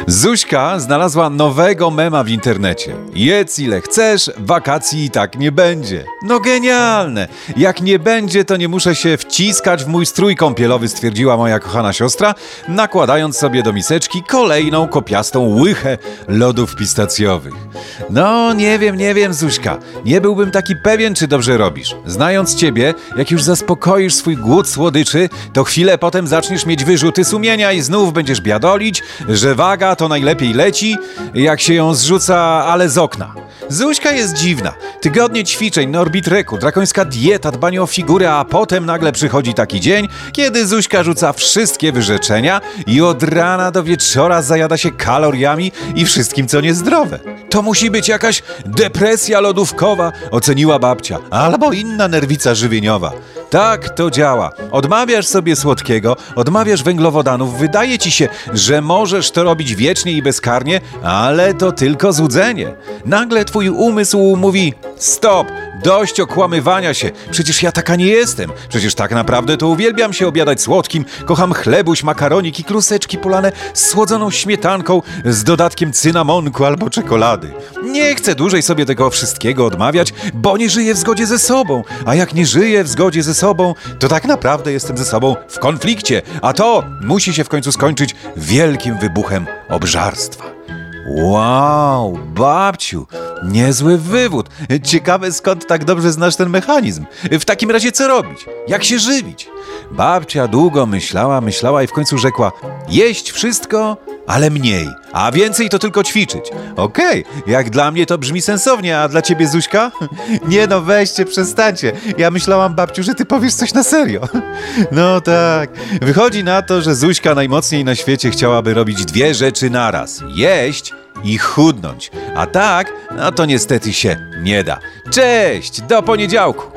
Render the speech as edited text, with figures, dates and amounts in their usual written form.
Zuśka znalazła nowego mema w internecie. Jedz ile chcesz, wakacji i tak nie będzie. No genialne! Jak nie będzie, to nie muszę się wciskać w mój strój kąpielowy, stwierdziła moja kochana siostra, nakładając sobie do miseczki kolejną kopiastą łychę lodów pistacjowych. No nie wiem, Zuśka. Nie byłbym taki pewien, czy dobrze robisz. Znając ciebie, jak już zaspokoisz swój głód słodyczy, to chwilę potem zaczniesz mieć wyrzuty sumienia i znów będziesz biadolić, że waga to najlepiej leci, jak się ją zrzuca, ale z okna. Zuśka jest dziwna. Tygodnie ćwiczeń, Norbit-Reku, drakońska dieta, dbanie o figurę, a potem nagle przychodzi taki dzień, kiedy Zuśka rzuca wszystkie wyrzeczenia i od rana do wieczora zajada się kaloriami i wszystkim, co niezdrowe. To musi być jakaś depresja lodówkowa, oceniła babcia, albo inna nerwica żywieniowa. Tak to działa. Odmawiasz sobie słodkiego, odmawiasz węglowodanów, wydaje ci się, że możesz to robić wiecznie i bezkarnie, ale to tylko złudzenie. Nagle twój umysł mówi: stop, dość okłamywania się, przecież ja taka nie jestem, przecież tak naprawdę to uwielbiam się obiadać słodkim, kocham chlebuś, makaronik i kluseczki polane słodzoną śmietanką z dodatkiem cynamonku albo czekolady. Nie chcę dłużej sobie tego wszystkiego odmawiać, bo nie żyję w zgodzie ze sobą, a jak nie żyję w zgodzie ze sobą, to tak naprawdę jestem ze sobą w konflikcie, a to musi się w końcu skończyć wielkim wybuchem obżarstwa. Wow, babciu, niezły wywód. Ciekawe, skąd tak dobrze znasz ten mechanizm. W takim razie co robić? Jak się żywić? Babcia długo myślała i w końcu rzekła: jeść wszystko, ale mniej, a więcej to tylko ćwiczyć. Okej, jak dla mnie to brzmi sensownie, a dla ciebie, Zuśka? Nie no, weźcie, przestańcie. Ja myślałam, babciu, że ty powiesz coś na serio. No tak, wychodzi na to, że Zuśka najmocniej na świecie chciałaby robić dwie rzeczy naraz. Jeść i chudnąć. A tak, no to niestety się nie da. Cześć, do poniedziałku!